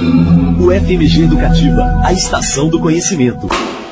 O FMG Educativa, a estação do conhecimento.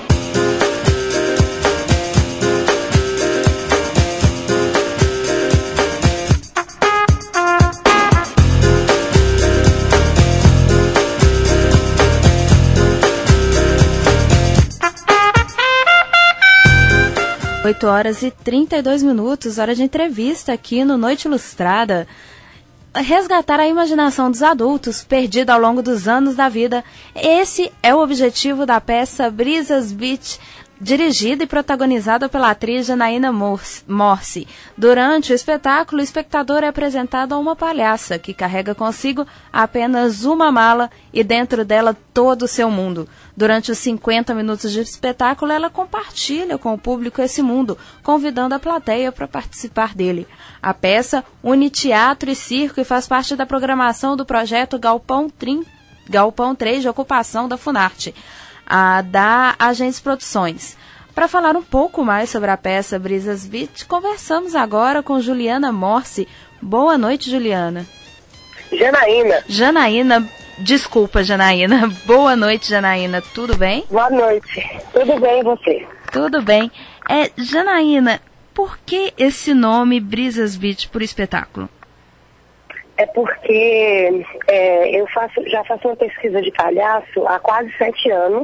Oito horas e 32 minutos, hora de entrevista aqui no Noite Ilustrada. Resgatar a imaginação dos adultos, perdida ao longo dos anos da vida. Esse é o objetivo da peça Brisas Beach, dirigida e protagonizada pela atriz Janaína Morsi. Durante o espetáculo, o espectador é apresentado a uma palhaça que carrega consigo apenas uma mala e dentro dela todo o seu mundo. Durante os 50 minutos de espetáculo, ela compartilha com o público esse mundo, convidando a plateia para participar dele. A peça une teatro e circo e faz parte da programação do projeto Galpão 3 de ocupação da Funarte, da Agentes Produções. Para falar um pouco mais sobre a peça Brisas Beach, conversamos agora com Juliana Morsi. Boa noite, Juliana. Janaína. Desculpa, Janaína. Boa noite, Janaína. Tudo bem? Boa noite. Tudo bem, e você? Tudo bem. Janaína, por que esse nome Brisas Beach por espetáculo? É porque eu já faço uma pesquisa de palhaço há quase 7 anos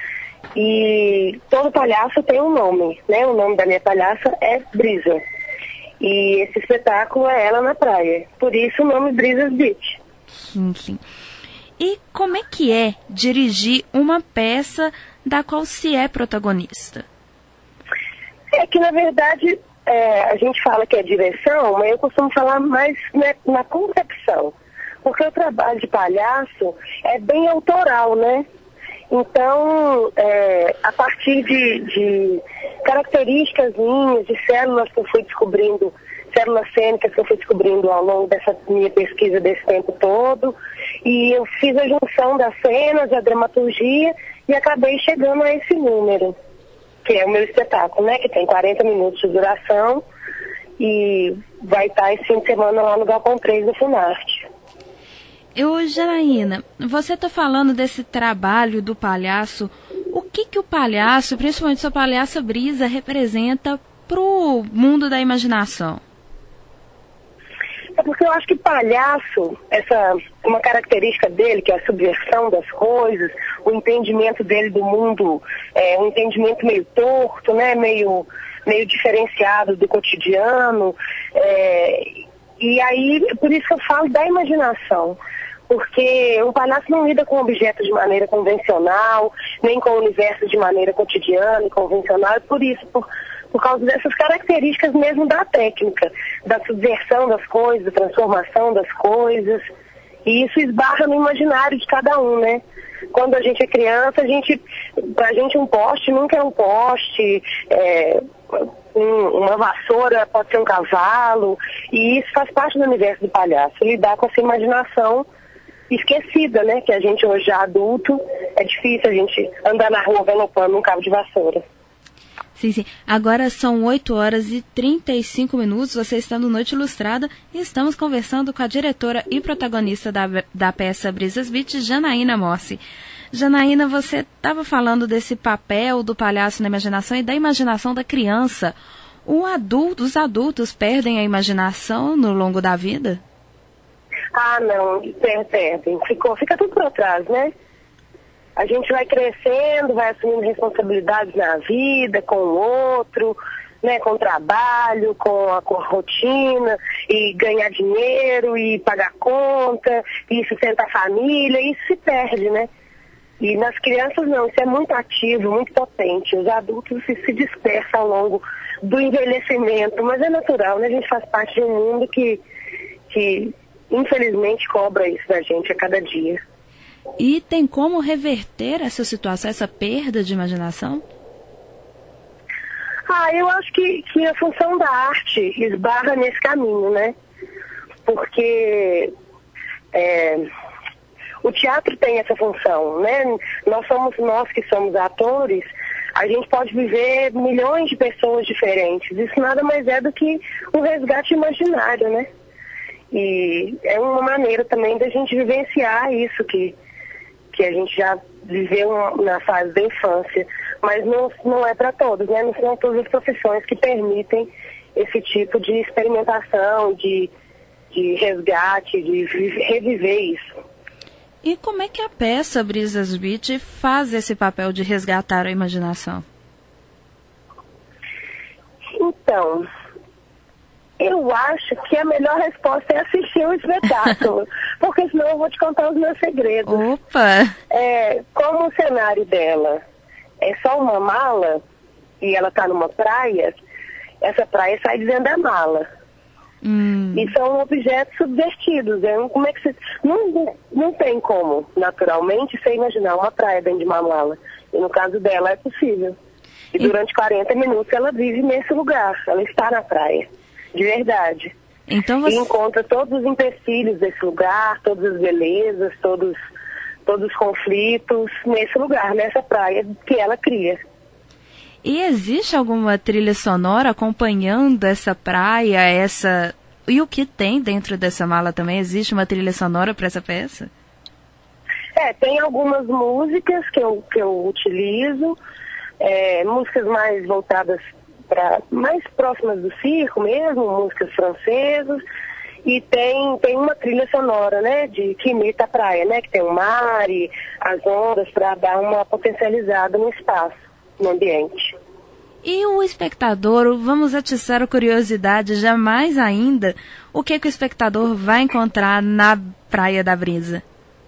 e todo palhaço tem um nome, né? O nome da minha palhaça é Brisa. E esse espetáculo é ela na praia. Por isso o nome Brisas Beach. Sim. E como é que é dirigir uma peça da qual se é protagonista? É que, na verdade, a gente fala que é direção, mas eu costumo falar mais, né, na concepção. Porque o trabalho de palhaço é bem autoral, né? Então, a partir de características minhas, de células que eu fui descobrindo, células cênicas que eu fui descobrindo ao longo dessa minha pesquisa desse tempo todo, e eu fiz a junção das cenas, a dramaturgia, e acabei chegando a esse número, que é o meu espetáculo, né, que tem 40 minutos de duração, e vai estar esse fim de semana lá no Galpão 3 da Funarte. Janaína, você está falando desse trabalho do palhaço. O que o palhaço, principalmente sua palhaça Brisa, representa para o mundo da imaginação? É porque eu acho que palhaço, uma característica dele, que é a subversão das coisas, o entendimento dele do mundo, um entendimento meio torto, né, meio diferenciado do cotidiano. E aí, por isso que eu falo da imaginação. Porque um palhaço não lida com objetos de maneira convencional, nem com o universo de maneira cotidiana e convencional, e por isso, por causa dessas características mesmo da técnica, da subversão das coisas, da transformação das coisas, e isso esbarra no imaginário de cada um, né? Quando a gente é criança, pra gente um poste nunca é um poste, uma vassoura pode ser um cavalo, e isso faz parte do universo do palhaço, lidar com essa imaginação esquecida, né? Que a gente hoje já adulto, é difícil a gente andar na rua galopando num cabo de vassoura. Sim. Agora são 8 horas e 35 minutos, você está no Noite Ilustrada e estamos conversando com a diretora e protagonista da peça Brisas Beach, Janaína Morsi. Janaína, você estava falando desse papel do palhaço na imaginação e da imaginação da criança. Os adultos perdem a imaginação no longo da vida? Ah, não, perdem. Fica tudo para trás, né? A gente vai crescendo, vai assumindo responsabilidades na vida, com o outro, né, com o trabalho, com a rotina, e ganhar dinheiro, e pagar conta, e sustentar a família, e isso se perde, né? E nas crianças não, isso é muito ativo, muito potente. Os adultos se dispersam ao longo do envelhecimento, mas é natural, né? A gente faz parte de um mundo que infelizmente cobra isso da gente a cada dia. E tem como reverter essa situação, essa perda de imaginação? Eu acho que a função da arte esbarra nesse caminho, né? Porque o teatro tem essa função, né? Nós que somos atores, a gente pode viver milhões de pessoas diferentes. Isso nada mais é do que um resgate imaginário, né? E é uma maneira também da gente vivenciar isso que que a gente já viveu na fase da infância, mas não é para todos, né? Não são todas as profissões que permitem esse tipo de experimentação, de resgate, de reviver isso. E como é que a peça Brisas Beat faz esse papel de resgatar a imaginação? Então, eu acho que a melhor resposta é assistir o espetáculo, porque senão eu vou te contar os meus segredos. Opa! Como o cenário dela é só uma mala, e ela está numa praia, essa praia sai de dentro da mala. E são objetos subvertidos. Como é que você... não tem como, naturalmente, você imaginar uma praia dentro de uma mala. E no caso dela é possível. E durante 40 minutos ela vive nesse lugar, ela está na praia. De verdade. Então você... E encontra todos os empecilhos desse lugar, todas as belezas, todos os conflitos nesse lugar, nessa praia que ela cria. E existe alguma trilha sonora acompanhando essa praia, e o que tem dentro dessa mala também? Existe uma trilha sonora para essa peça? Tem algumas músicas que eu utilizo, músicas mais voltadas mais próximas do circo mesmo, músicas francesas, e tem uma trilha sonora, né, que imita a praia, né, que tem o mar e as ondas para dar uma potencializada no espaço, no ambiente. E o espectador, vamos atiçar a curiosidade jamais ainda, o que o espectador vai encontrar na Praia da Brisa?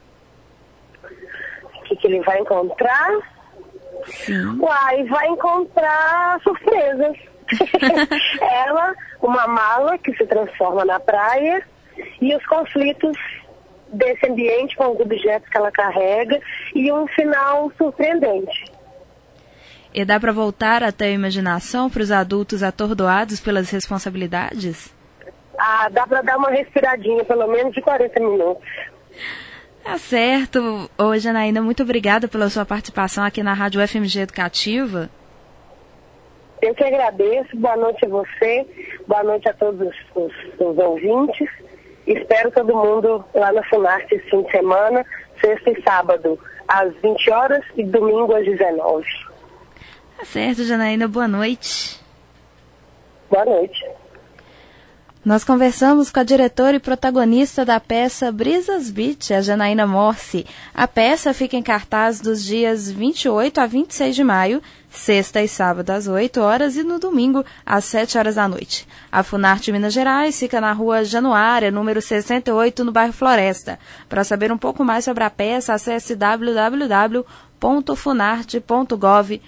O que ele vai encontrar? Sim. Vai encontrar surpresas. Ela, uma mala que se transforma na praia e os conflitos desse ambiente com os objetos que ela carrega e um final surpreendente. E dá para voltar até a imaginação para os adultos atordoados pelas responsabilidades? Dá para dar uma respiradinha, pelo menos de 40 minutos. Tá certo. Ô, Janaína, muito obrigada pela sua participação aqui na Rádio FMG Educativa. Eu que agradeço. Boa noite a você, boa noite a todos os ouvintes. Espero todo mundo lá na Funarte esse fim de semana, sexta e sábado, às 20 horas e domingo às 19. Tá certo, Janaína. Boa noite. Boa noite. Nós conversamos com a diretora e protagonista da peça Brisas Beat, a Janaína Morsi. A peça fica em cartaz dos dias 28 a 26 de maio, sexta e sábado às 8 horas e no domingo às 7 horas da noite. A Funarte Minas Gerais fica na rua Januária, número 68, no bairro Floresta. Para saber um pouco mais sobre a peça, acesse www.funarte.gov.br.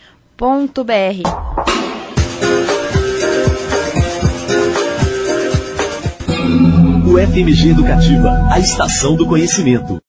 O FMG Educativa, a estação do conhecimento.